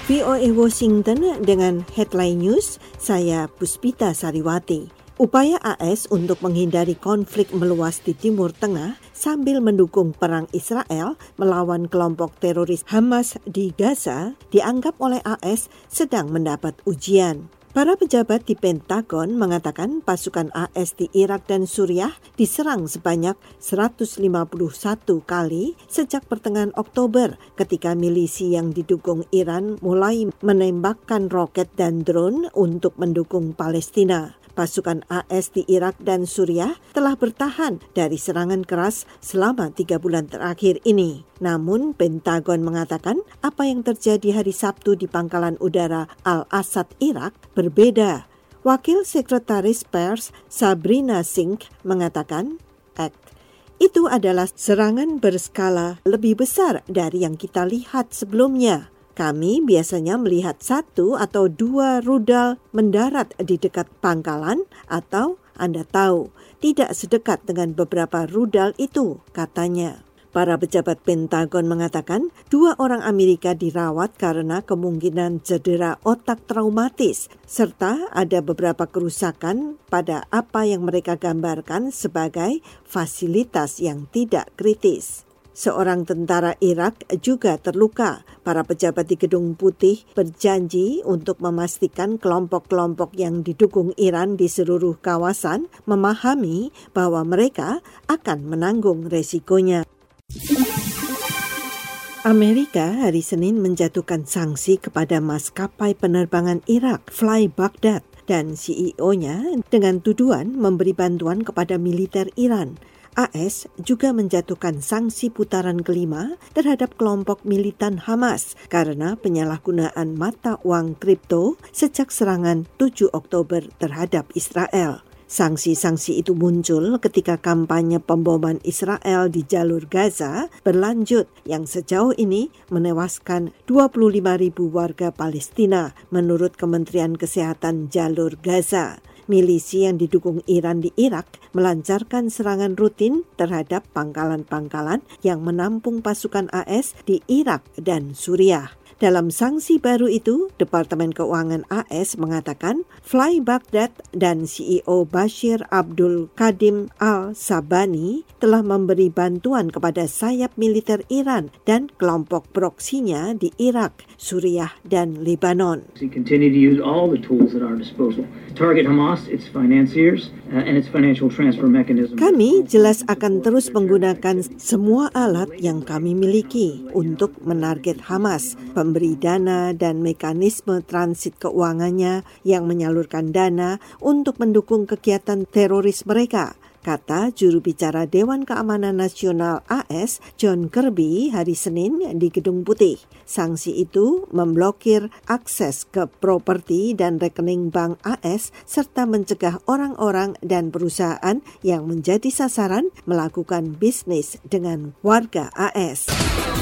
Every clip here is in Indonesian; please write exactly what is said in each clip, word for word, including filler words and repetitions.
V O A Washington dengan headline news, saya Puspita Sariwati. Upaya A S untuk menghindari konflik meluas di Timur Tengah sambil mendukung perang Israel melawan kelompok teroris Hamas di Gaza dianggap oleh A S sedang mendapat ujian. Para pejabat di Pentagon mengatakan pasukan A S di Irak dan Suriah diserang sebanyak seratus lima puluh satu kali sejak pertengahan Oktober ketika milisi yang didukung Iran mulai menembakkan roket dan drone untuk mendukung Palestina. Pasukan A S di Irak dan Suriah telah bertahan dari serangan keras selama tiga bulan terakhir ini. Namun, Pentagon mengatakan apa yang terjadi hari Sabtu di pangkalan udara Al-Assad, Irak, berbeda. Wakil Sekretaris Pers Sabrina Singh mengatakan, Act itu adalah serangan berskala lebih besar dari yang kita lihat sebelumnya. Kami biasanya melihat satu atau dua rudal mendarat di dekat pangkalan atau Anda tahu, tidak sedekat dengan beberapa rudal itu, katanya. Para pejabat Pentagon mengatakan dua orang Amerika dirawat karena kemungkinan cedera otak traumatis, serta ada beberapa kerusakan pada apa yang mereka gambarkan sebagai fasilitas yang tidak kritis. Seorang tentara Irak juga terluka. Para pejabat di Gedung Putih berjanji untuk memastikan kelompok-kelompok yang didukung Iran di seluruh kawasan memahami bahwa mereka akan menanggung resikonya. Amerika hari Senin menjatuhkan sanksi kepada maskapai penerbangan Irak Fly Baghdad dan C E O-nya dengan tuduhan memberi bantuan kepada militer Iran. A S juga menjatuhkan sanksi putaran kelima terhadap kelompok militan Hamas karena penyalahgunaan mata uang kripto sejak serangan tujuh Oktober terhadap Israel. Sanksi-sanksi itu muncul ketika kampanye pemboman Israel di jalur Gaza berlanjut yang sejauh ini menewaskan dua puluh lima ribu warga Palestina menurut Kementerian Kesehatan Jalur Gaza. Milisi yang didukung Iran di Irak melancarkan serangan rutin terhadap pangkalan-pangkalan yang menampung pasukan A S di Irak dan Suriah. Dalam sanksi baru itu, Departemen Keuangan A S mengatakan Fly Baghdad dan C E O Bashir Abdul Qadim Al-Sabani telah memberi bantuan kepada sayap militer Iran dan kelompok proksinya di Irak, Suriah, dan Lebanon. We continue to use all the tools at our disposal to target Hamas, its financiers, uh, and its financial transfer mechanism. Kami jelas akan terus menggunakan semua alat yang kami miliki untuk menarget Hamas, memberi dana dan mekanisme transit keuangannya yang menyalurkan dana untuk mendukung kegiatan teroris mereka, kata juru bicara Dewan Keamanan Nasional A S John Kirby hari Senin di Gedung Putih. Sanksi itu memblokir akses ke properti dan rekening bank A S serta mencegah orang-orang dan perusahaan yang menjadi sasaran melakukan bisnis dengan warga A S.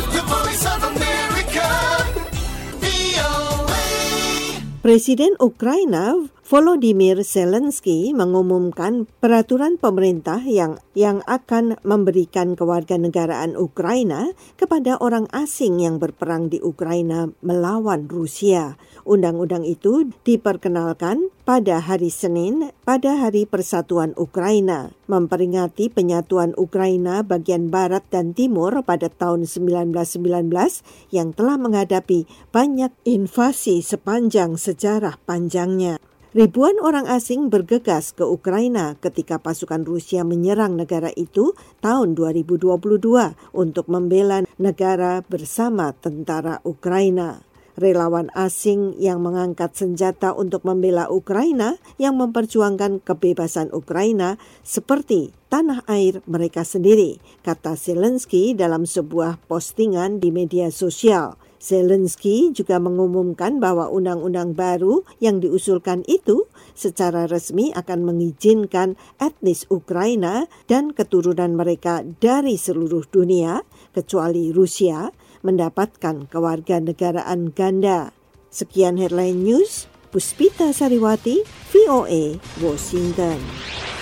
Presiden Ukraina Volodymyr Zelensky mengumumkan peraturan pemerintah yang yang akan memberikan kewarganegaraan Ukraina kepada orang asing yang berperang di Ukraina melawan Rusia. Undang-undang itu diperkenalkan pada hari Senin pada Hari Persatuan Ukraina, memperingati penyatuan Ukraina bagian barat dan timur pada tahun seribu sembilan ratus sembilan belas yang telah menghadapi banyak invasi sepanjang sejarah panjangnya. Ribuan orang asing bergegas ke Ukraina ketika pasukan Rusia menyerang negara itu tahun dua ribu dua puluh dua untuk membela negara bersama tentara Ukraina. Relawan asing yang mengangkat senjata untuk membela Ukraina yang memperjuangkan kebebasan Ukraina seperti tanah air mereka sendiri, kata Zelensky dalam sebuah postingan di media sosial. Zelensky juga mengumumkan bahwa undang-undang baru yang diusulkan itu secara resmi akan mengizinkan etnis Ukraina dan keturunan mereka dari seluruh dunia, kecuali Rusia, mendapatkan kewarganegaraan ganda. Sekian headline news, Puspita Sariwati, V O A, Washington.